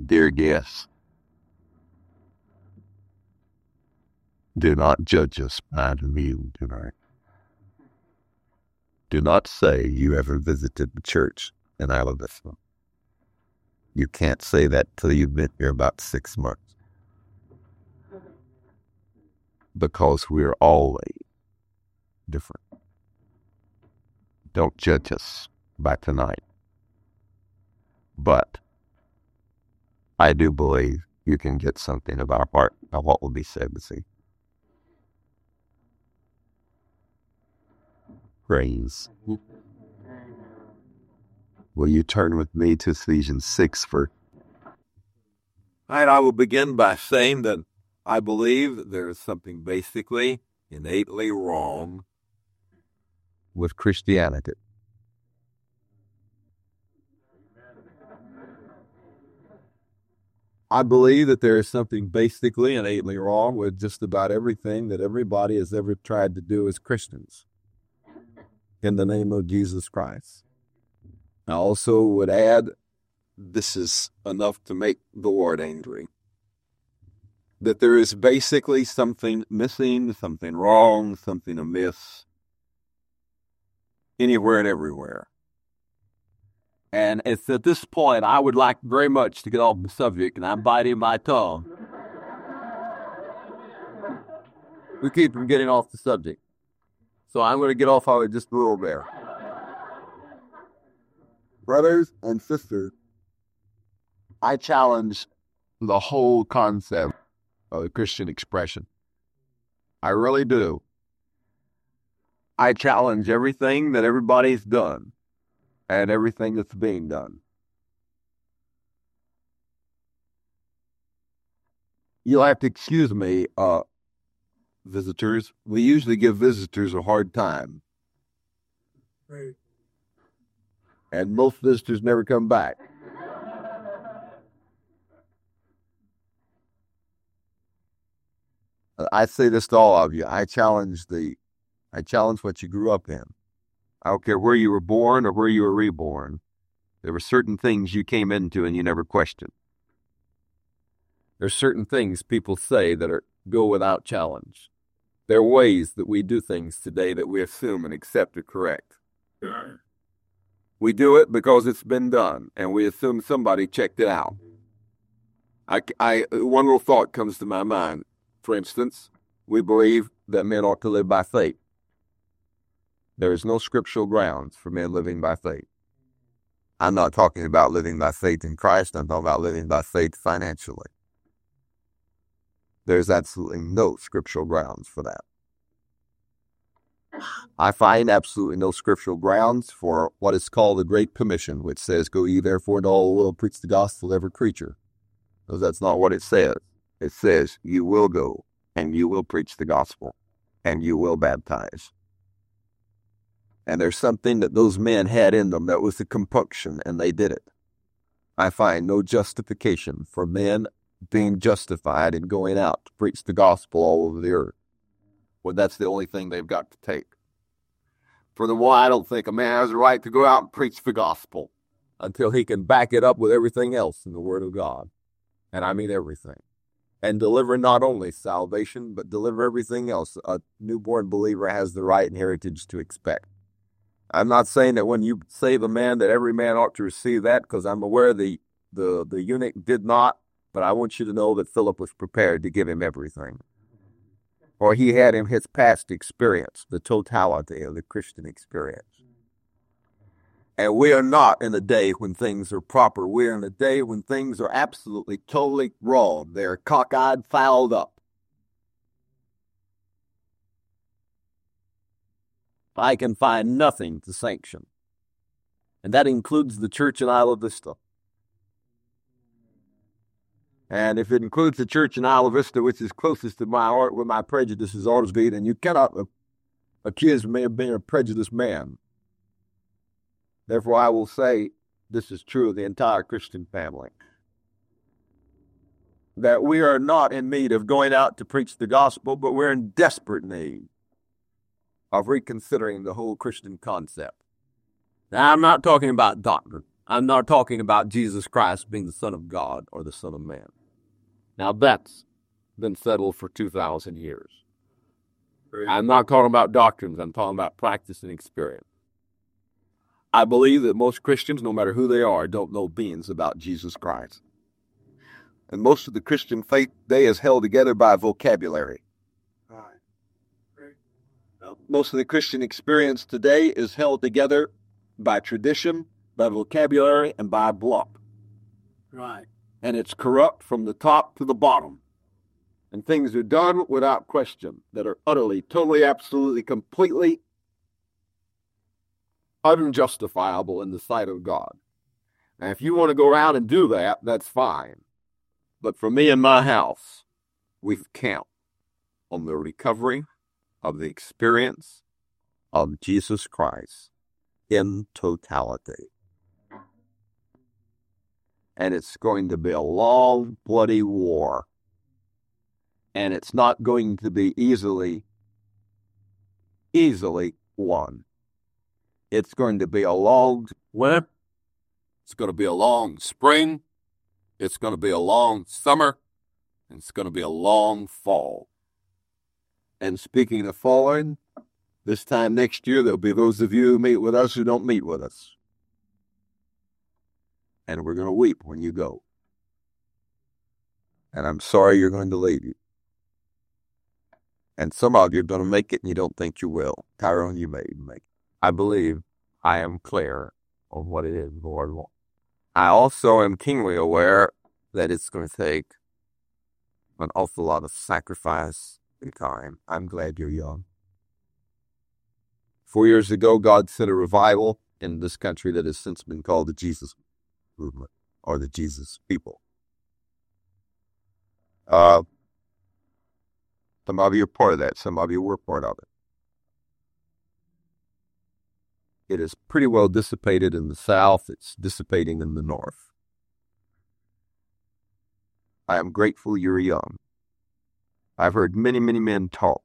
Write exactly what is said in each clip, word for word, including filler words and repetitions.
Dear guests, do not judge us by the meal tonight. Do not say you ever visited the church in Isla Vista. You can't say that till you've been here about six months. Because we're always different. Don't judge us by tonight. But I do believe you can get something of our heart by what will be said this evening. Praise. Will you turn with me to Ephesians six for? And I will begin by saying that I believe there is something basically innately wrong with Christianity. I believe that there is something basically innately wrong with just about everything that everybody has ever tried to do as Christians in the name of Jesus Christ. I also would add, this is enough to make the Lord angry, that there is basically something missing, something wrong, something amiss, anywhere and everywhere. And it's at this point I would like very much to get off the subject, and I'm biting my tongue. We keep from getting off the subject. So I'm going to get off of it just a little bit. Brothers and sisters, I challenge the whole concept of the Christian expression. I really do. I challenge everything that everybody's done and everything that's being done. You'll have to excuse me, uh, visitors. We usually give visitors a hard time. Right. And most visitors never come back. I say this to all of you. I challenge the, I challenge what you grew up in. I don't care where you were born or where you were reborn. There were certain things you came into and you never questioned. There's certain things people say that are go without challenge. There are ways that we do things today that we assume and accept are correct. We do it because it's been done, and we assume somebody checked it out. I, I, one little thought comes to my mind. For instance, we believe that men ought to live by faith. There is no scriptural grounds for men living by faith. I'm not talking about living by faith in Christ. I'm talking about living by faith financially. There's absolutely no scriptural grounds for that. I find absolutely no scriptural grounds for what is called the Great Commission, which says, go ye therefore into all the world, preach the gospel to every creature. Because that's not what it says. It says, you will go, and you will preach the gospel, and you will baptize. And there's something that those men had in them that was a compunction, and they did it. I find no justification for men being justified in going out to preach the gospel all over the earth. Well, that's the only thing they've got to take. Furthermore, I don't think a man has a right to go out and preach the gospel until he can back it up with everything else in the Word of God. And I mean everything. And deliver not only salvation, but deliver everything else a newborn believer has the right and heritage to expect. I'm not saying that when you save a man that every man ought to receive that, because I'm aware the, the, the eunuch did not, but I want you to know that Philip was prepared to give him everything. Or he had in his past experience, the totality of the Christian experience. And we are not in a day when things are proper. We are in a day when things are absolutely, totally wrong. They're cockeyed, fouled up. I can find nothing to sanction. And that includes the church in Isla Vista. And if it includes the church in Isla Vista, which is closest to my heart, where my prejudices ought to be, then you cannot accuse me of being a prejudiced man. Therefore, I will say this is true of the entire Christian family. That we are not in need of going out to preach the gospel, but we're in desperate need of reconsidering the whole Christian concept. Now, I'm not talking about doctrine. I'm not talking about Jesus Christ being the Son of God or the Son of Man. Now that's been settled for two thousand years. I'm not talking about doctrines. I'm talking about practice and experience. I believe that most Christians, no matter who they are, don't know beans about Jesus Christ. And most of the Christian faith today is held together by vocabulary. Most of the Christian experience today is held together by tradition, by vocabulary, and by bluff. Right. And it's corrupt from the top to the bottom. And things are done without question that are utterly, totally, absolutely, completely unjustifiable in the sight of God. Now, if you want to go around and do that, that's fine. But for me and my house, we count on the recovery of the experience of Jesus Christ in totality. And it's going to be a long, bloody war. And it's not going to be easily, easily won. It's going to be a long winter. It's going to be a long spring. It's going to be a long summer. And it's going to be a long fall. And speaking of falling, this time next year, there'll be those of you who meet with us who don't meet with us. And we're going to weep when you go. And I'm sorry you're going to leave you. And some of you are going to make it and you don't think you will. Tyrone, you may make it. I believe I am clear on what it is the Lord wants. I also am keenly aware that it's going to take an awful lot of sacrifice and time. I'm glad you're young. Four years ago, God sent a revival in this country that has since been called the Jesus Movement or the Jesus People. Uh, some of you are part of that. Some of you were part of it. It is pretty well dissipated in the South. It's dissipating in the North. I am grateful you're young. I've heard many, many men talk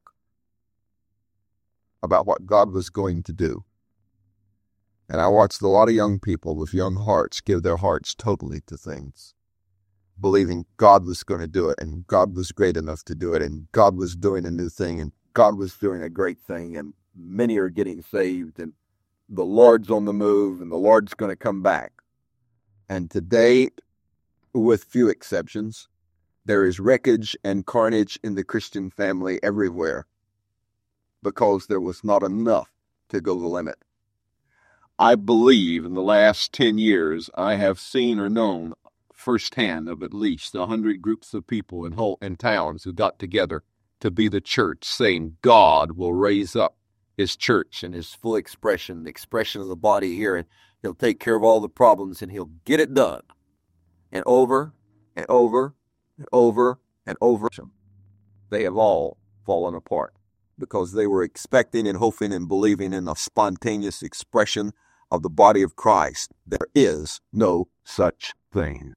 about what God was going to do. And I watched a lot of young people with young hearts give their hearts totally to things, believing God was going to do it, and God was great enough to do it, and God was doing a new thing, and God was doing a great thing, and many are getting saved, and the Lord's on the move, and the Lord's going to come back. And today, with few exceptions, there is wreckage and carnage in the Christian family everywhere because there was not enough to go the limit. I believe in the last ten years, I have seen or known firsthand of at least a hundred groups of people in whole in towns who got together to be the church, saying God will raise up his church and his full expression, the expression of the body here, and he'll take care of all the problems and he'll get it done. And over and over and over and over, they have all fallen apart because they were expecting and hoping and believing in a spontaneous expression of the body of Christ. There is no such thing.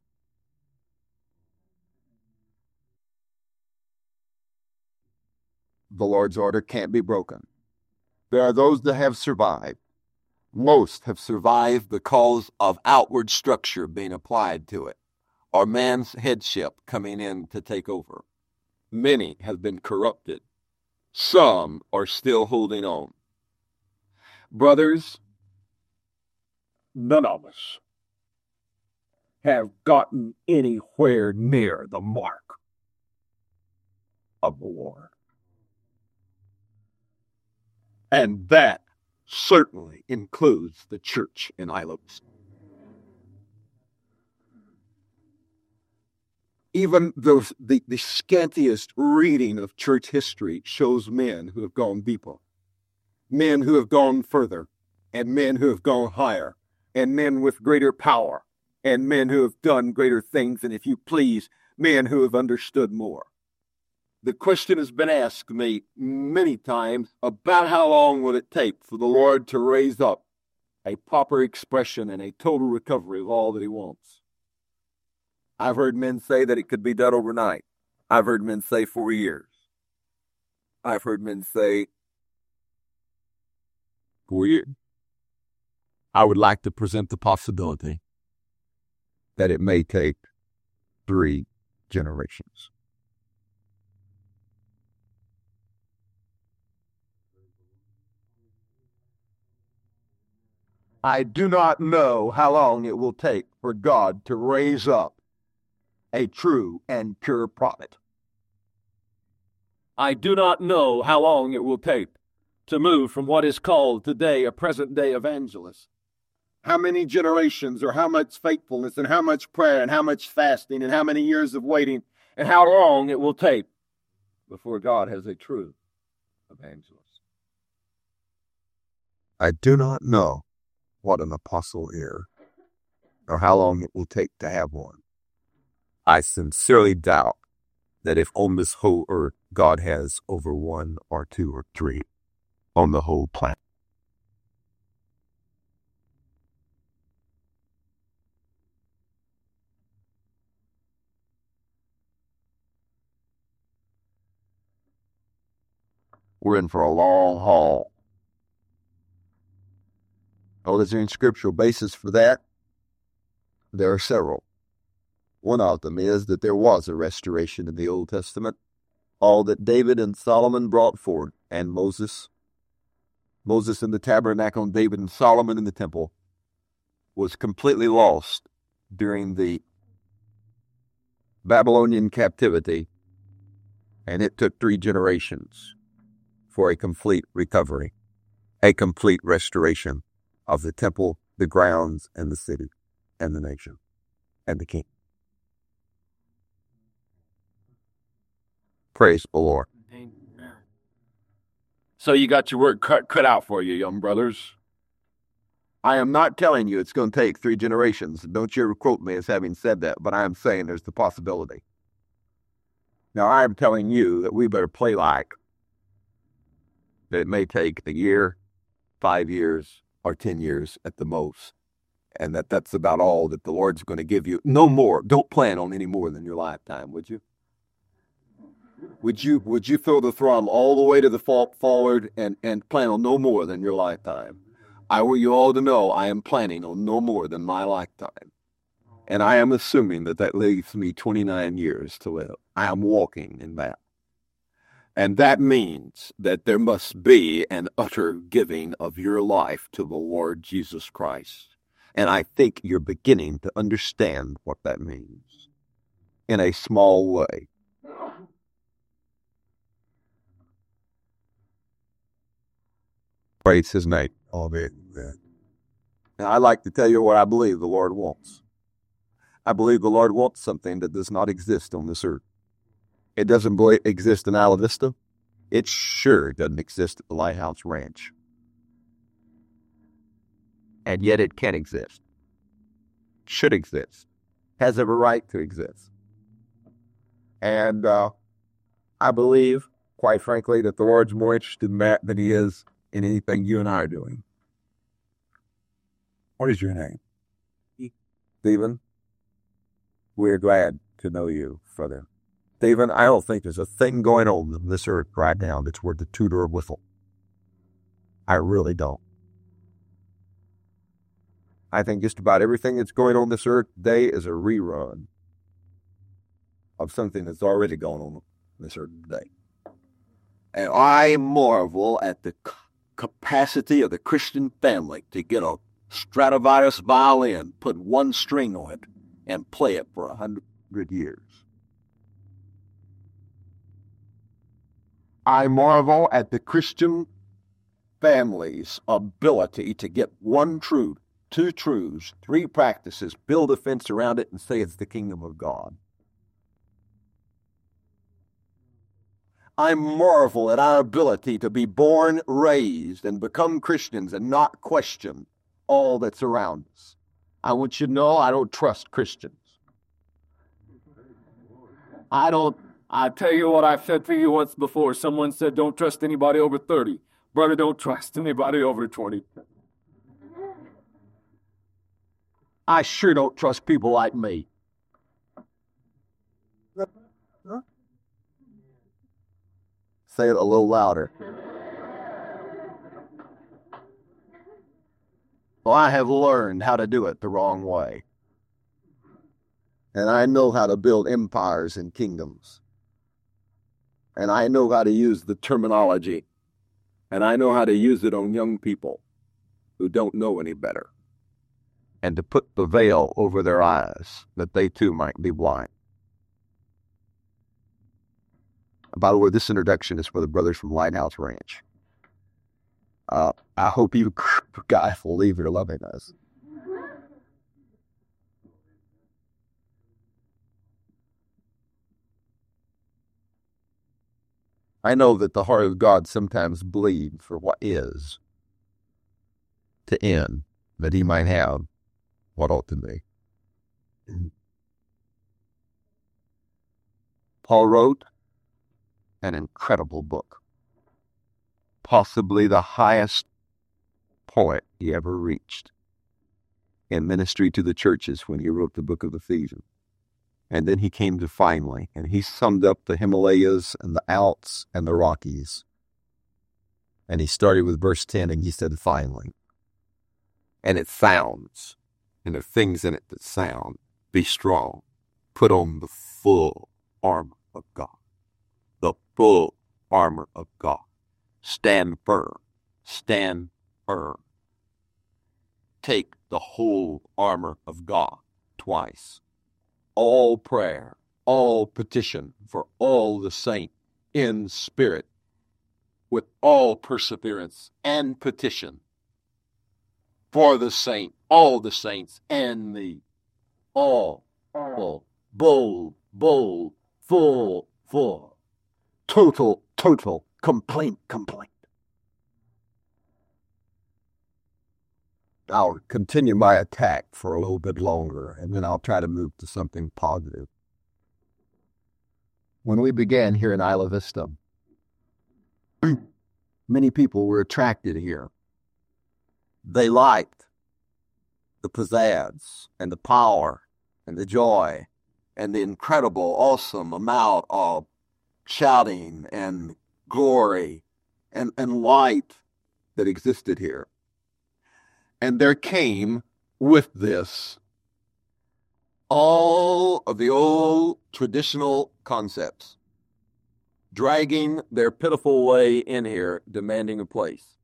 The Lord's order can't be broken. There are those that have survived. Most have survived because of outward structure being applied to it, or man's headship coming in to take over. Many have been corrupted. Some are still holding on. Brothers, none of us have gotten anywhere near the mark of the Lord. And that certainly includes the church in Islands. Even those, the, the scantiest reading of church history shows men who have gone deeper, men who have gone further, and men who have gone higher, and men with greater power, and men who have done greater things, and if you please, men who have understood more. The question has been asked me many times about how long will it take for the Lord to raise up a proper expression and a total recovery of all that he wants. I've heard men say that it could be done overnight. I've heard men say four years. I've heard men say four years. I would like to present the possibility that it may take three generations. I do not know how long it will take for God to raise up a true and pure prophet. I do not know how long it will take to move from what is called today a present-day evangelist. How many generations, or how much faithfulness, and how much prayer, and how much fasting, and how many years of waiting, and how long it will take before God has a true evangelist. I do not know what an apostle is, or how long it will take to have one. I sincerely doubt that if on this whole earth God has over one or two or three on the whole planet. We're in for a long haul. Oh, is there any scriptural basis for that? There are several. One of them is that there was a restoration in the Old Testament. All that David and Solomon brought forward, and Moses, Moses in the tabernacle, and David and Solomon in the temple, was completely lost during the Babylonian captivity, and it took three generations for a complete recovery, a complete restoration of the temple, the grounds, and the city, and the nation, and the king. Praise the Lord. So you got your work cut, cut out for you, young brothers. I am not telling you it's going to take three generations. Don't you ever quote me as having said that, but I am saying there's the possibility. Now, I am telling you that we better play like that it may take a year, five years, or ten years at the most, and that that's about all that the Lord's going to give you. No more. Don't plan on any more than your lifetime, would you? Would you would you throw the throttle all the way to the fall forward and, and plan on no more than your lifetime? I want you all to know I am planning on no more than my lifetime. And I am assuming that that leaves me twenty-nine years to live. I am walking in that. And that means that there must be an utter giving of your life to the Lord Jesus Christ. And I think you're beginning to understand what that means in a small way. Praise his name. Amen. And I like to tell you what I believe the Lord wants. I believe the Lord wants something that does not exist on this earth. It doesn't exist in Isla Vista. It sure doesn't exist at the Lighthouse Ranch. And yet it can exist. Should exist. Has every right to exist. And uh, I believe, quite frankly, that the Lord's more interested in that than he is in anything you and I are doing. What is your name? Stephen. We're glad to know you, brother. Stephen, I don't think there's a thing going on on this earth right now that's worth the tutor of whistle. I really don't. I think just about everything that's going on this earth today is a rerun of something that's already going on this earth today. And I marvel at the c- capacity of the Christian family to get a Stradivarius violin, put one string on it, and play it for a hundred years. I marvel at the Christian family's ability to get one truth, two truths, three practices, build a fence around it, and say it's the kingdom of God. I marvel at our ability to be born, raised, and become Christians and not question all that's around us. I want you to know I don't trust Christians. I don't, I tell you what I've said to you once before. Someone said, don't trust anybody over thirty. Brother, don't trust anybody over twenty. I sure don't trust people like me. Say it a little louder. Well, I have learned how to do it the wrong way. And I know how to build empires and kingdoms. And I know how to use the terminology. And I know how to use it on young people who don't know any better. And to put the veil over their eyes that they too might be blind. By the way, this introduction is for the brothers from Lighthouse Ranch. Uh, I hope you guys will leave here loving us. I know that the heart of God sometimes bleeds for what is to end, that he might have what ought to be. Paul wrote an incredible book, possibly the highest point he ever reached in ministry to the churches when he wrote the book of Ephesians. And then he came to finally, and he summed up the Himalayas and the Alps and the Rockies. And he started with verse ten, and he said, finally. And it sounds, and there are things in it that sound, be strong, put on the full armor of God. The full armor of God. Stand firm, stand firm. Take the whole armor of God twice. All prayer, all petition for all the saints in spirit, with all perseverance and petition for the saint, all the saints, and the all, all, bold, bold, full, full, total, total, complete, complete. I'll continue my attack for a little bit longer, and then I'll try to move to something positive. When we began here in Isla Vista, many people were attracted here. They liked the pizzazz and the power and the joy and the incredible, awesome amount of shouting and glory and, and light that existed here. And there came with this all of the old traditional concepts, dragging their pitiful way in here, demanding a place.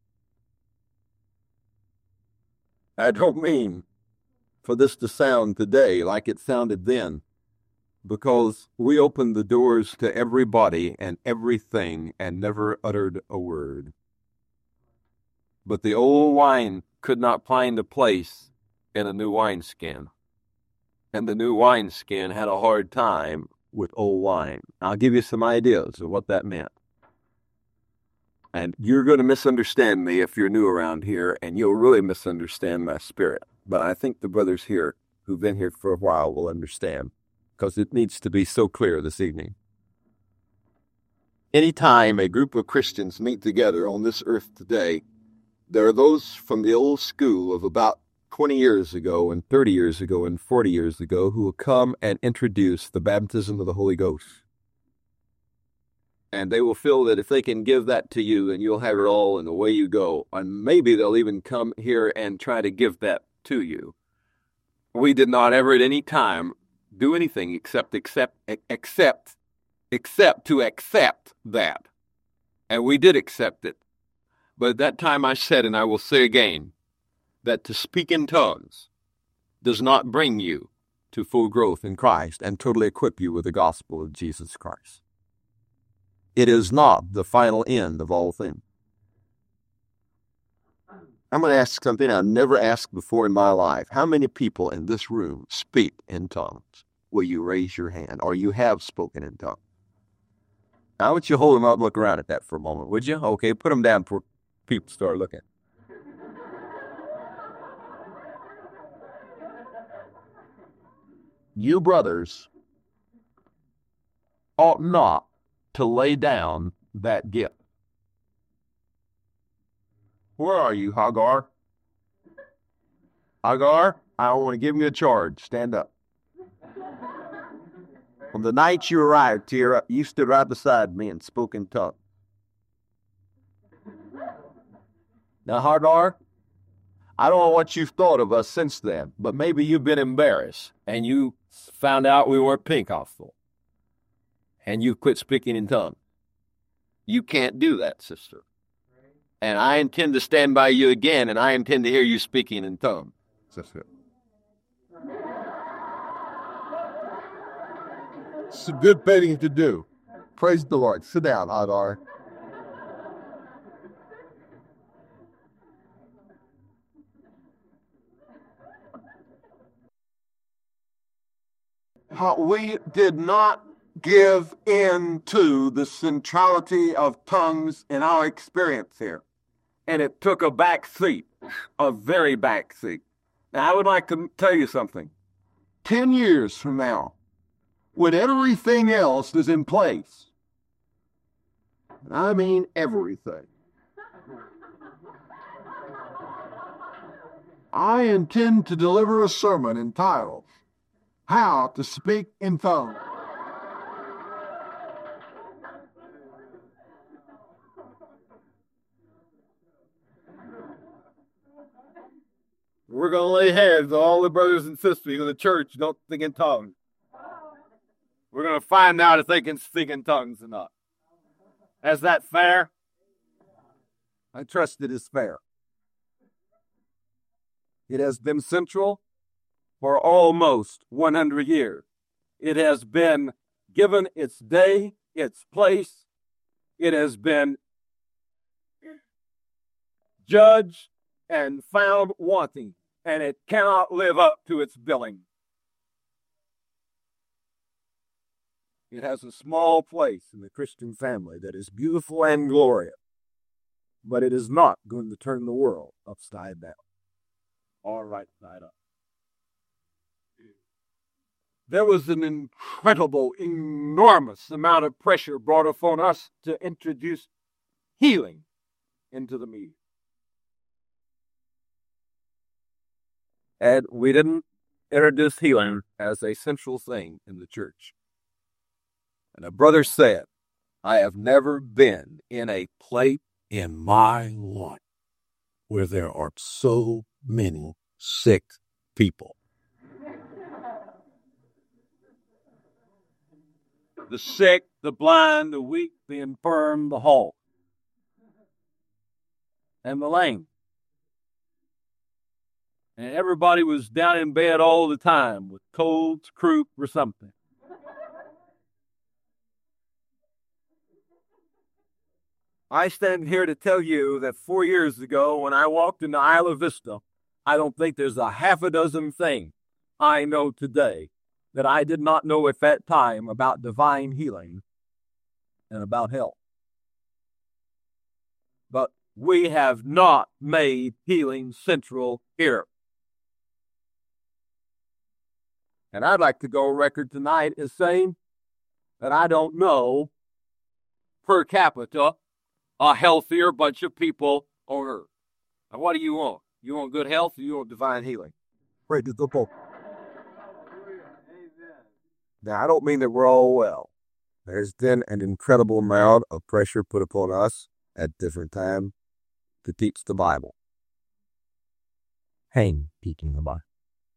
I don't mean for this to sound today like it sounded then, because we opened the doors to everybody and everything and never uttered a word. But the old wine could not find a place in a new wineskin. And the new wineskin had a hard time with old wine. I'll give you some ideas of what that meant. And you're going to misunderstand me if you're new around here, and you'll really misunderstand my spirit. But I think the brothers here who've been here for a while will understand, because it needs to be so clear this evening. Anytime a group of Christians meet together on this earth today, there are those from the old school of about twenty years ago and thirty years ago and forty years ago who will come and introduce the baptism of the Holy Ghost. And they will feel that if they can give that to you, then you'll have it all and away you go. And maybe they'll even come here and try to give that to you. We did not ever at any time do anything except accept, accept, except to accept that. And we did accept it. But at that time I said, and I will say again, that to speak in tongues does not bring you to full growth in Christ and totally equip you with the gospel of Jesus Christ. It is not the final end of all things. I'm going to ask something I've never asked before in my life. How many people in this room speak in tongues? Will you raise your hand? Or you have spoken in tongues? I want you to hold them up and look around at that for a moment, would you? Okay, put them down before people start looking. You brothers ought not to lay down that gift. Where are you, Hagar? Hagar, I want to give you a charge. Stand up. On the night you arrived here, you stood right beside me and spoke in tongues. Now, Hagar, I don't know what you've thought of us since then, but maybe you've been embarrassed and you found out we weren't Pentecostal and you quit speaking in tongues. You can't do that, sister. And I intend to stand by you again, and I intend to hear you speaking in tongues. That's it. It's a good thing to do. Praise the Lord. Sit down, Adar. How we did not give in to the centrality of tongues in our experience here. And it took a back seat, a very back seat. Now, I would like to tell you something. Ten years from now, when everything else is in place, and I mean everything, I intend to deliver a sermon entitled, How to Speak in Tongues. We're going to lay hands on all the brothers and sisters in the church who don't speak in tongues. We're going to find out if they can speak in tongues or not. Is that fair? I trust it is fair. It has been central for almost one hundred years. It has been given its day, its place. It has been judged and found wanting, and it cannot live up to its billing. It has a small place in the Christian family that is beautiful and glorious, but it is not going to turn the world upside down or right side up. There was an incredible, enormous amount of pressure brought upon us to introduce healing into the meeting. And we didn't introduce healing as a central thing in the church. And a brother said, I have never been in a place in my life where there are so many sick people. The sick, the blind, the weak, the infirm, the halt, and the lame. And everybody was down in bed all the time with colds, croup, or something. I stand here to tell you that four years ago, when I walked into Isla Vista, I don't think there's a half a dozen things I know today that I did not know at that time about divine healing and about health. But we have not made healing central here. And I'd like to go on record tonight as saying that I don't know, per capita, a healthier bunch of people on earth. Now, what do you want? You want good health or you want divine healing? Pray to the Pope. Now, I don't mean that we're all well. There's been an incredible amount of pressure put upon us at different times to teach the Bible. Hang teaching the Bible.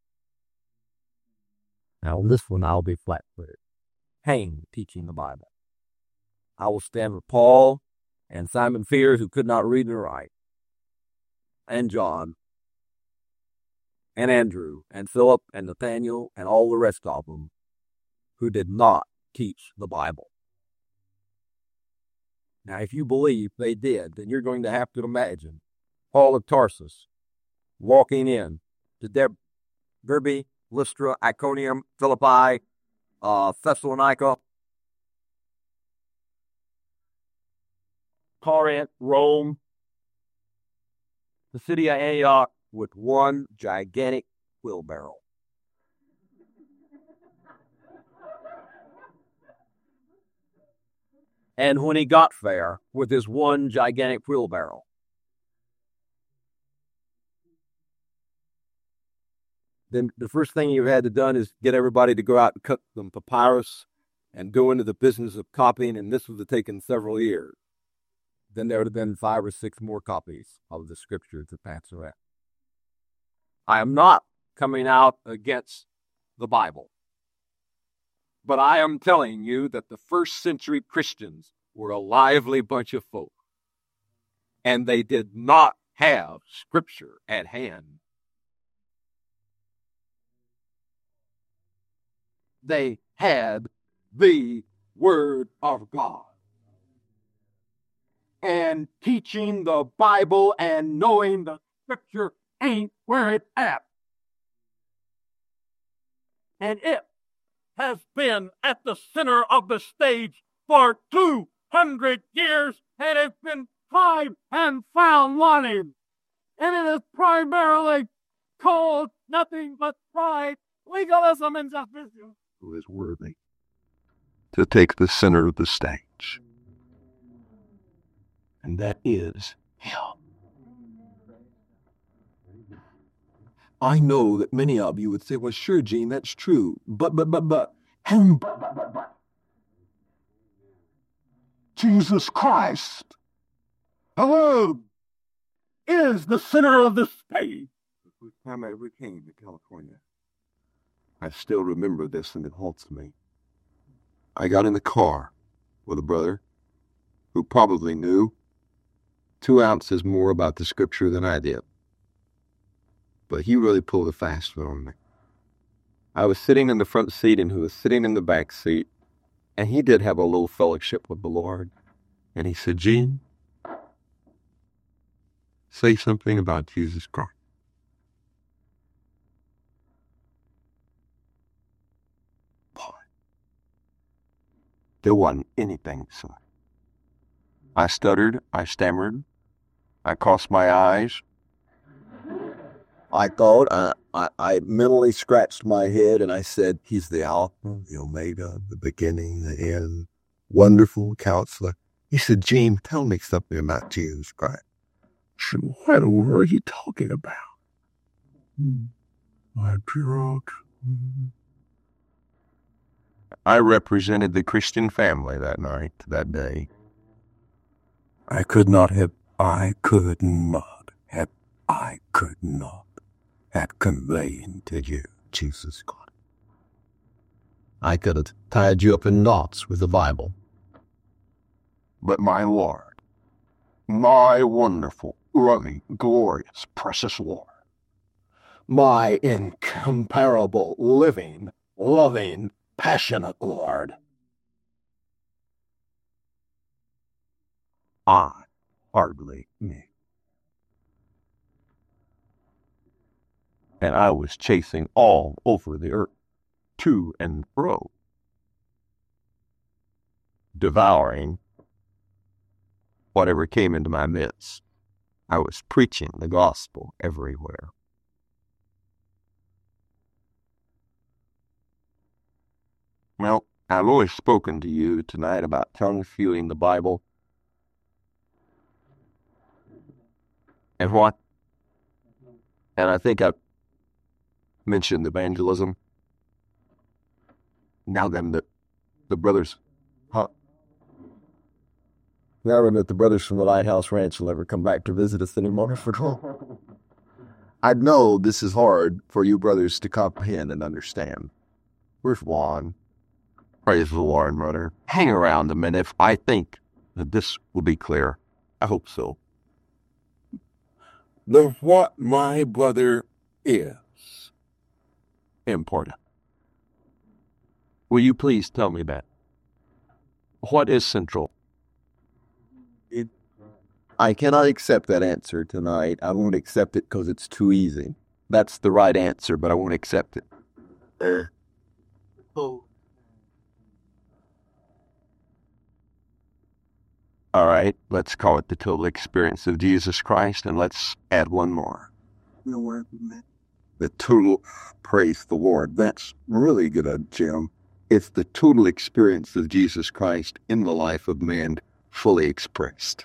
Now, on this one, I'll be flat-footed. Hang teaching the Bible. I will stand with Paul and Simon Fears, who could not read and write, and John, and Andrew, and Philip, and Nathaniel, and all the rest of them, who did not teach the Bible. Now, if you believe they did, then you're going to have to imagine Paul of Tarsus walking in to Deb- Derbe, Lystra, Iconium, Philippi, uh, Thessalonica, Corinth, Rome, the city of Antioch, with one gigantic wheelbarrow. And when he got there with his one gigantic wheelbarrow, then the first thing you had to done is get everybody to go out and cut some papyrus and go into the business of copying, and this would have taken several years. Then there would have been five or six more copies of the scripture to pass around. I am not coming out against the Bible. But I am telling you that the first century Christians were a lively bunch of folk. And they did not have Scripture at hand. They had the Word of God. And teaching the Bible and knowing the Scripture ain't where it's at. And it has been at the center of the stage for two hundred years, and it's been tried and found wanting. And it is primarily called nothing but pride, legalism, and justice. Who is worthy to take the center of the stage? And that is Him. I know that many of you would say, well, sure, Gene, that's true. But, but, but, but, Him, but, but, but, but. Jesus Christ alone is the center of the stage. The first time I ever came to California, I still remember this, and it haunts me. I got in the car with a brother who probably knew two ounces more about the Scripture than I did. But he really pulled a fast one on me. I was sitting in the front seat, and he was sitting in the back seat, and he did have a little fellowship with the Lord. And he said, Gene, say something about Jesus Christ. Boy, there wasn't anything to say. I stuttered, I stammered, I crossed my eyes. I thought, uh, I, I mentally scratched my head and I said, He's the Alpha, the Omega, the beginning, the end, wonderful Counselor. He said, Gene, tell me something about Jesus Christ. I said, what in the world are you talking about? Hmm. My drunk. I represented the Christian family that night, that day. I could not have, I could not have, I could not have conveyed to you Jesus Christ. I could have tied you up in knots with the Bible. But my Lord, my wonderful, loving, glorious, precious Lord, my incomparable, living, loving, passionate Lord, I hardly knew. And I was chasing all over the earth, to and fro, devouring whatever came into my midst. I was preaching the gospel everywhere. Well, I've always spoken to you tonight about tongue feeling the Bible. And what? And I think I've mentioned evangelism. Now then, the, the brothers, huh? Now that the brothers from the Lighthouse Ranch will ever come back to visit us anymore. I know this is hard for you brothers to comprehend and understand. Where's Juan? Praise the Lord, brother. Hang around a minute. I think that this will be clear. I hope so. The what my brother is important. Will you please tell me that? What is central? It, I cannot accept that answer tonight. I won't accept it because it's too easy. That's the right answer, but I won't accept it. Uh, oh. All right, let's call it the total experience of Jesus Christ, and let's add one more. You know where the total, praise the Lord. That's really good, Jim. It's the total experience of Jesus Christ in the life of man, fully expressed.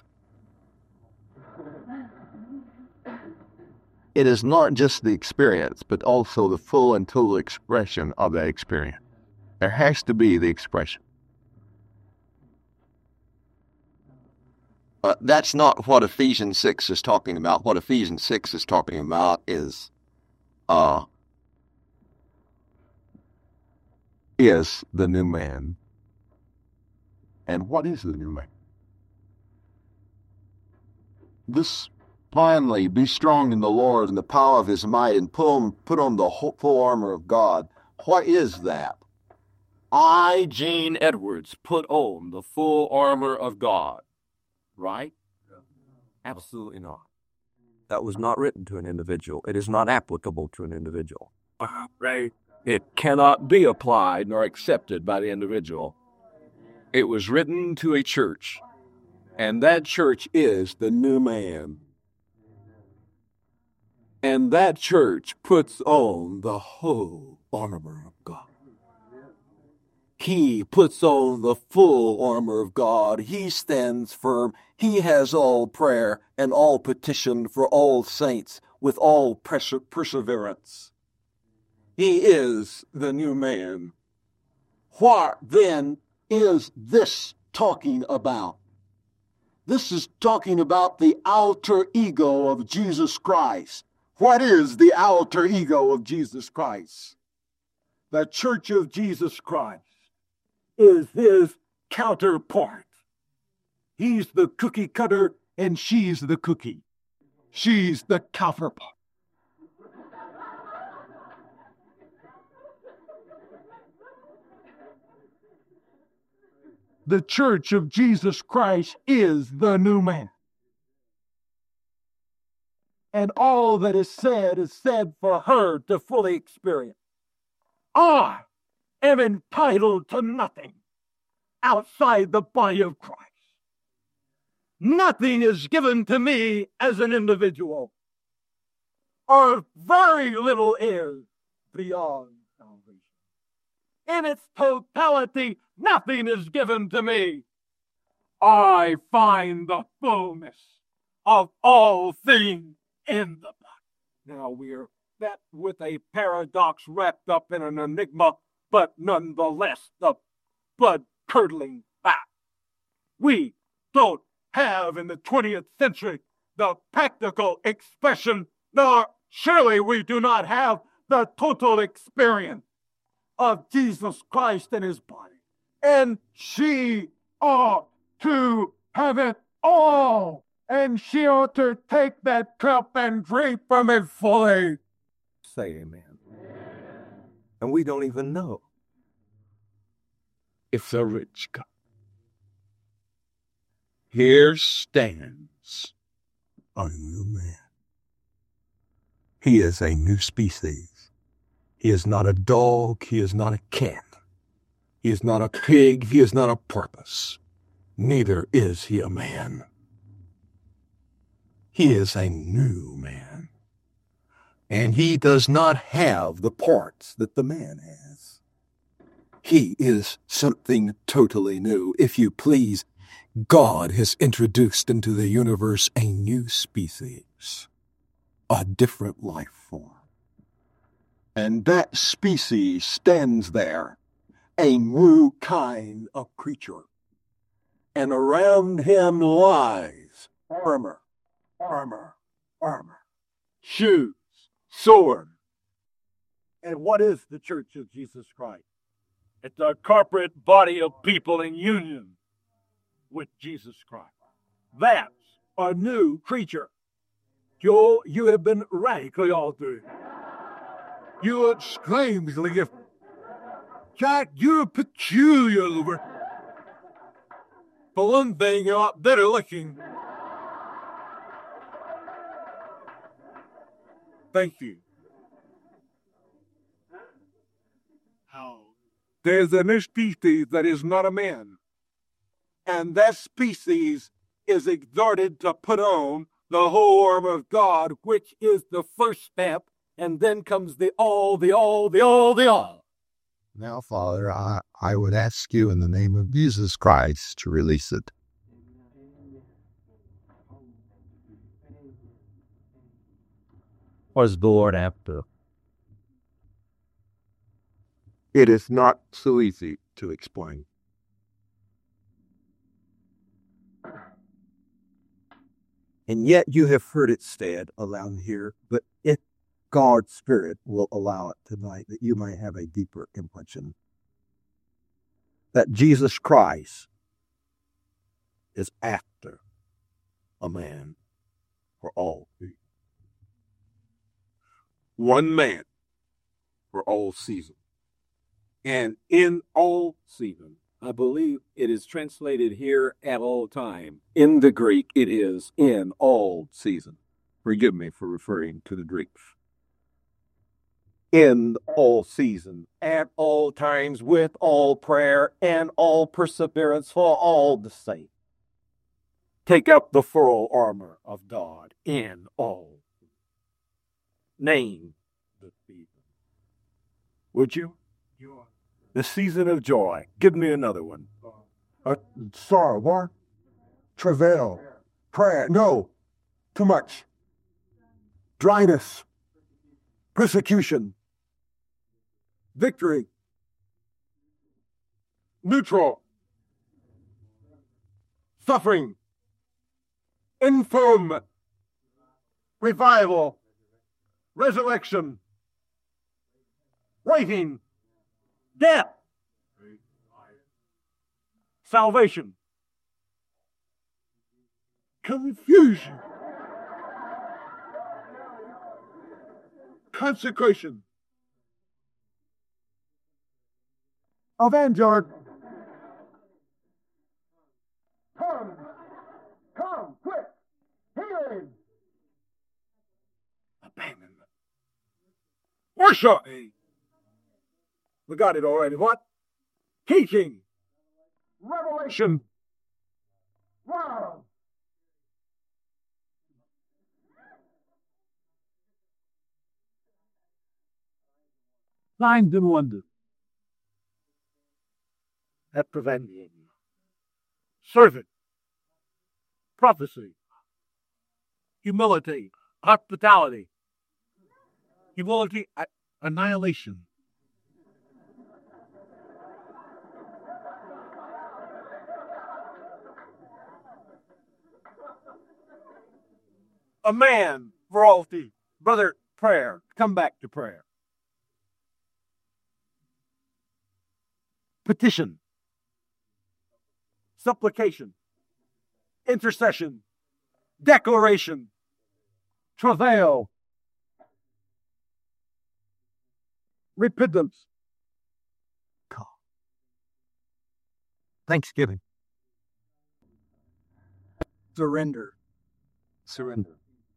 It is not just the experience, but also the full and total expression of that experience. There has to be the expression. Uh, that's not what Ephesians six is talking about. What Ephesians six is talking about is uh, is the new man. And what is the new man? This finally, be strong in the Lord and the power of his might, and put on, put on the whole, full armor of God. What is that? I, Gene Edwards, put on the full armor of God. Right? Absolutely not. That was not written to an individual. It is not applicable to an individual. Right? It cannot be applied nor accepted by the individual. It was written to a church, and that church is the new man. And that church puts on the whole armor of God. He puts on the full armor of God. He stands firm. He has all prayer and all petition for all saints with all perse- perseverance. He is the new man. What then is this talking about? This is talking about the alter ego of Jesus Christ. What is the alter ego of Jesus Christ? The Church of Jesus Christ is his counterpart. He's the cookie cutter and she's the cookie. She's the counterpart. The Church of Jesus Christ is the new man. And all that is said is said for her to fully experience. I am entitled to nothing outside the body of Christ. Nothing is given to me as an individual, or very little is beyond salvation. In its totality, nothing is given to me. I find the fullness of all things in the body. Now we're met with a paradox wrapped up in an enigma, but nonetheless the blood-curdling fact. We don't have in the twentieth century the practical expression, nor surely we do not have the total experience of Jesus Christ and his body. And she ought to have it all. And she ought to take that cup and drink from it fully. Say amen. And we don't even know if the rich God. Here stands a new man. He is a new species. He is not a dog. He is not a cat. He is not a pig. He is not a porpoise. Neither is he a man. He is a new man. And he does not have the parts that the man has. He is something totally new. If you please, God has introduced into the universe a new species, a different life form. And that species stands there, a new kind of creature. And around him lies armor, armor, armor, shoes, sword. And what is the Church of Jesus Christ? It's a corporate body of people in union with Jesus Christ. That's a new creature. Joel, you have been radically altered. You are strangely gifted. Jack, you're peculiar. For one thing, you're not better looking. Thank you. How? There's a new species that is not a man. And that species is exhorted to put on the whole armor of God, which is the first step, and then comes the all, the all, the all, the all. Now, Father, I, I would ask you in the name of Jesus Christ to release it. What does the Lord have to? It is not so easy to explain. And yet you have heard it said aloud here, but it God's Spirit will allow it tonight that you may have a deeper impression that Jesus Christ is after a man for all people. One man for all season. And in all season, I believe it is translated here at all time. In the Greek, it is in all season. Forgive me for referring to the Greeks. In all season, at all times, with all prayer, and all perseverance for all the saints. Take up the full armor of God in all. Name the season. Would you? The season of joy. Give me another one. Uh, sorrow, what? Travail, prayer, no, too much. Dryness, persecution, victory, neutral, suffering, infirm, revival, resurrection, waiting, death, salvation, confusion, consecration, avenger, come, come, quick, healing, abandonment, worship. We got it already. What? Teaching, revelation, wow. Signs and wonders. That prevention. Servant. Prophecy. Humility. Hospitality. Humility. Annihilation. A man, royalty, brother, prayer. Come back to prayer. Petition, supplication, intercession, declaration, travail, repentance, Thanksgiving. surrender. Surrender.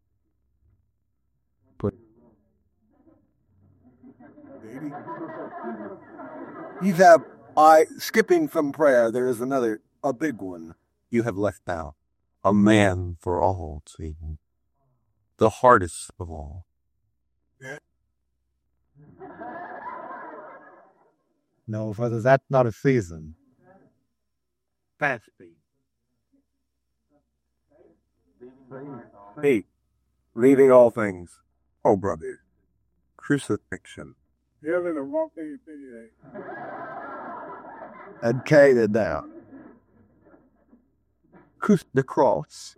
You have, I, skipping from prayer, there is another, a big one. You have left out a man for all season. The hardest of all. No, Father, that's not a season. Fasting. Hey, leaving all things. Oh, brother. Crucifixion. Having a walking And carried it down. The cross.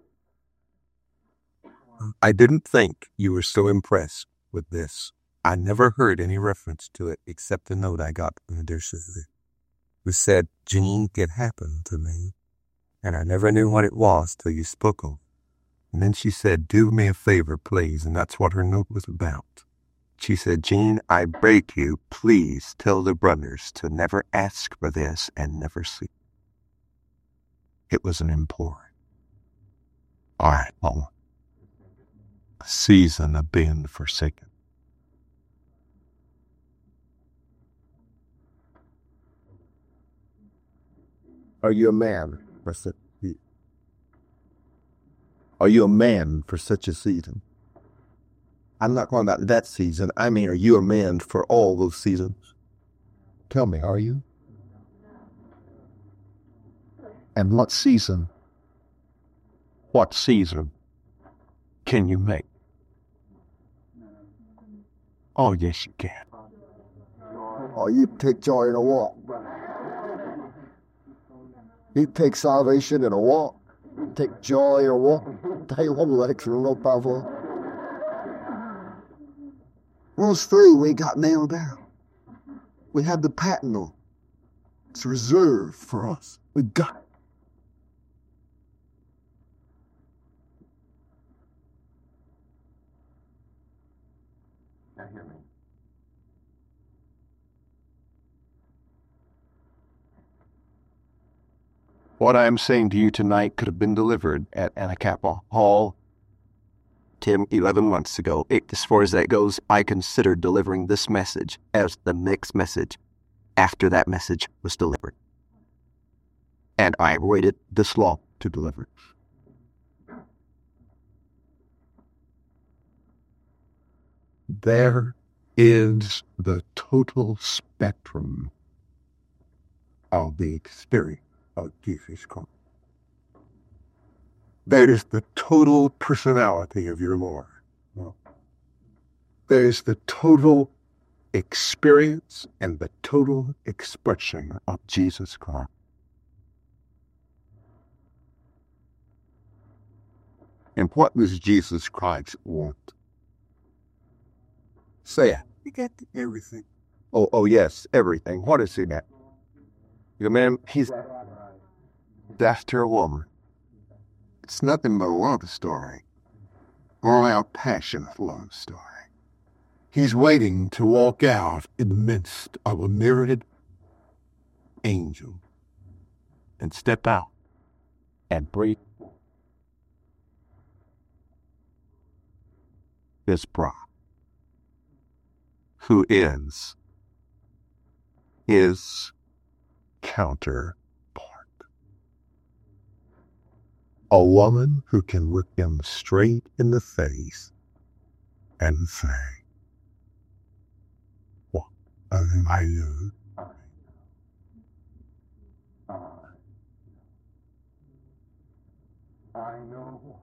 I didn't think you were so impressed with this. I never heard any reference to it except the note I got from the dear sister, who said, Gene, it happened to me, and I never knew what it was till you spoke of. And then she said, do me a favor, please, and that's what her note was about. She said, Gene, I beg you, please tell the brothers to never ask for this and never see. It was an imploring. All right, Mama. A season of being forsaken. Are you a man for such? Are you a man for such a season? I'm not talking about that season. I mean, are you a man for all those seasons? Tell me, are you? And what season? What season can you make? Oh, yes, you can. Oh, you take joy in a walk. You take salvation in a walk. Take joy in a walk. Take one lecture, no powerful. Those three we got nailed down. We had the patent on. It's reserved for us. We got it. Now hear me. What I am saying to you tonight could have been delivered at Anacapa Hall ten, eleven months ago. It, as far as that goes, I considered delivering this message as the next message after that message was delivered. And I waited this long to deliver it. There is the total spectrum of the experience of Jesus Christ. There is the total personality of your Lord. There is the total experience and the total expression of Jesus Christ. And what does Jesus Christ want? Say it. You got everything. Oh, oh yes, everything. What is he at? You man, he's after a woman. It's nothing but a love story. All out passionate love story. He's waiting to walk out in the midst of a myriad angel and step out and breathe his bride, who is his counterpart. A woman who can look him straight in the face and say, "What am I doing? I know.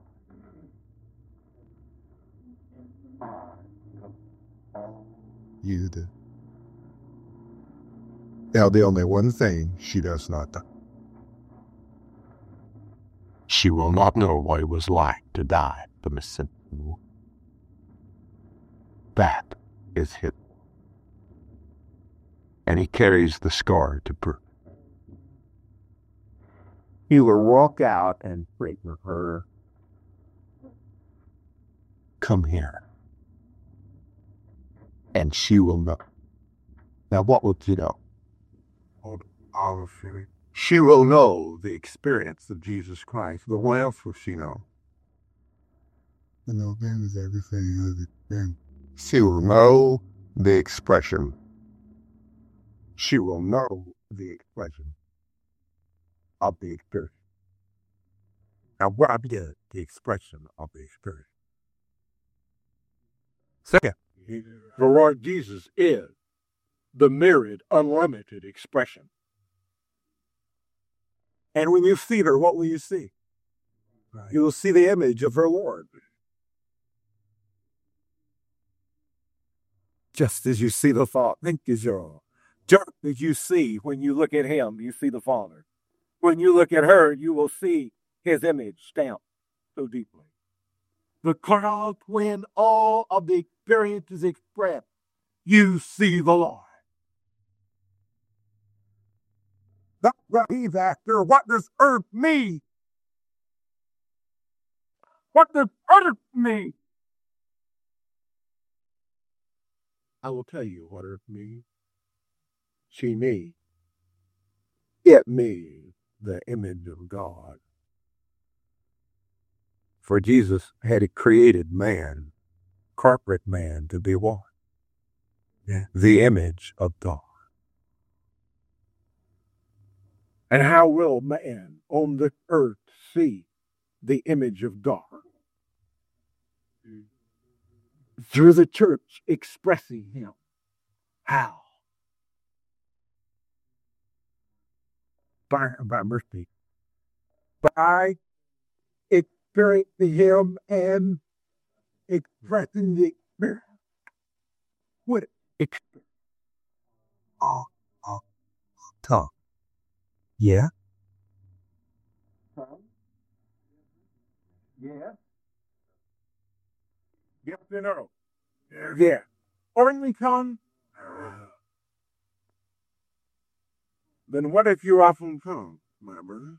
You do." Now, the only one thing she does not do. She will not know what it was like to die from a simple. That is hidden. And he carries the scar to prove. He will walk out and pray for her. Come here. And she will know. Now, what will she know? All of it. She will know the experience of Jesus Christ. But what else will she know? You know, that is everything. She will know the expression. She will know the expression of the experience. Now, what is the expression of the experience? Second, The Lord Jesus is the myriad, unlimited expression. And when you see her, what will you see? Right. You will see the image of her Lord. Just as you see the Father. Thank you, Joel. Just as you see when you look at him, you see the Father. When you look at her, you will see his image stamped so deeply. The crowd, when all of the experience is expressed, you see the Lord. That's what he's after. What does earth mean? What does earth mean? I will tell you what earth means. She means it means the image of God. For Jesus had created man, corporate man, to be what? Yeah. The image of God. And how will man on the earth see the image of God? Through the church expressing him. How? By, by mercy. By experiencing him and expressing the experience. What experience? Oh, oh, tongue. Yeah? Huh? Yeah. Yes and no. Yeah. Only come? Then what if you often come, my brother?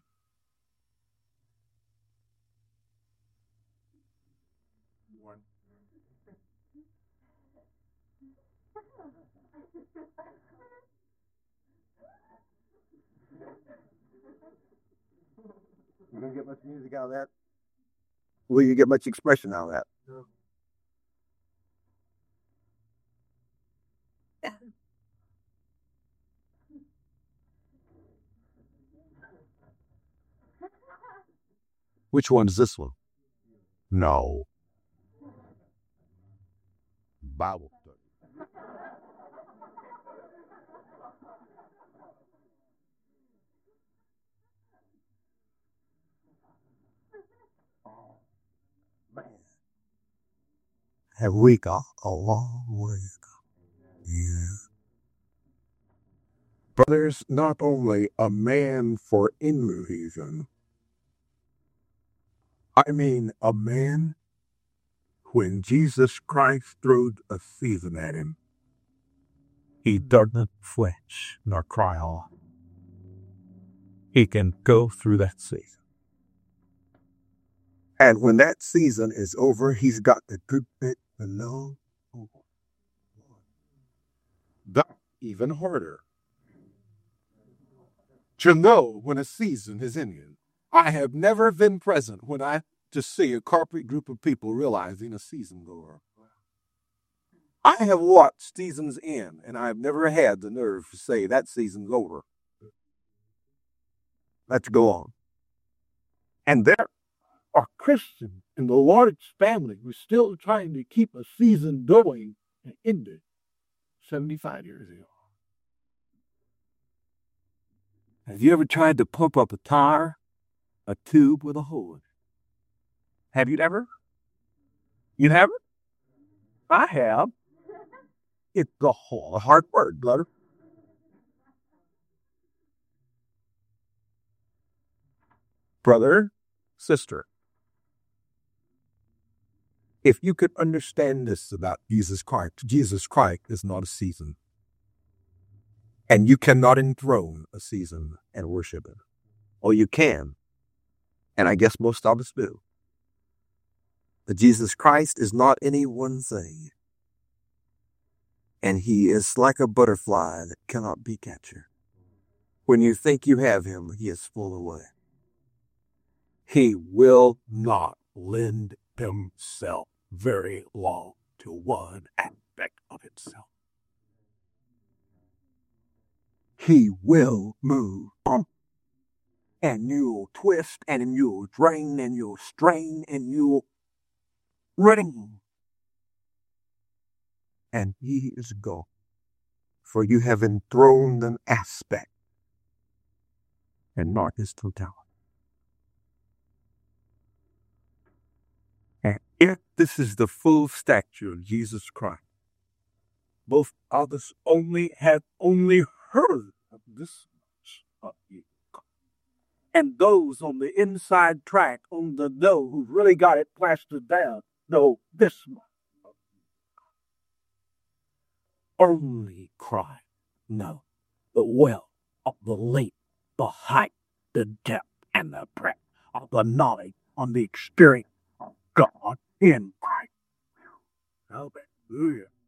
You don't get much music out of that? Will you get much expression out of that? No. Which one is this one? No. Bible study. Oh, man. Have we got a long way to go? Yeah. Brothers, not only a man for in reason, I mean a man when Jesus Christ throwed a season at him, he doesn't flinch nor cry off. He can go through that season. And when that season is over, he's got the good bit below. That's even harder. To know when a season is ending. I have never been present when I to see a corporate group of people realizing a season goer. I have watched seasons end, and I've never had the nerve to say that season's over. Let's go on. And there are Christians in the Lord's family who are still trying to keep a season going and ended seventy-five years ago. Have you ever tried to pump up a tire? A tube with a hole in it? Have you ever? You haven't? I have. It's a whole hard word, brother. Brother, sister, if you could understand this about Jesus Christ, Jesus Christ is not a season. And you cannot enthrone a season and worship it. Or you can. And I guess most of us do. But Jesus Christ is not any one thing. And he is like a butterfly that cannot be captured. When you think you have him, he is full away. He will not lend himself very long to one aspect of itself. He will move. And you'll twist, and you'll drain, and you'll strain, and you'll ring. And he is gone. For you have enthroned an aspect, and not his totality. And if this is the full stature of Jesus Christ, both of us only have only heard of this much of you. And those on the inside track, on the know who really got it plastered down, know this much. Only Christ know the well of the length, the height, the depth, and the breadth of the knowledge on the experience of God in Christ. Hallelujah.